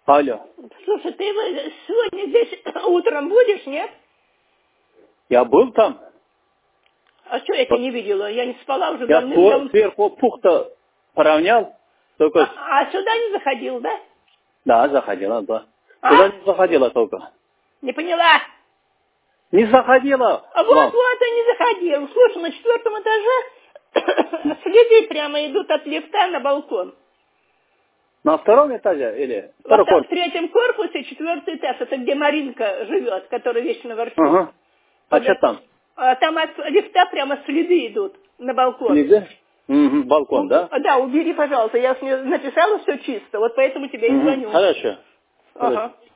Алло. Слушай, ты сегодня здесь утром будешь, нет? Я был там. А что я тебя не видела? Я не спала уже Я давным-давно. сверху пух-то поравнял. Только... А сюда не заходил, да? Да, заходила, да. А? Туда не заходила только. Не поняла. Не заходила А к вам. вот и не заходил. Слушай, на 4-м этаже следы прямо идут от лифта на балкон. На втором этаже или В второй корпус? 3-м корпусе 4-й этаж. Это где Маринка живет, которая вечно ворчит. Ага. А что там? Там от лифта прямо следы идут на балкон. Следы? Угу, балкон, да? Да, убери, пожалуйста. Я написала, все чисто. Вот поэтому тебе и Угу. звоню. Хорошо. Ага.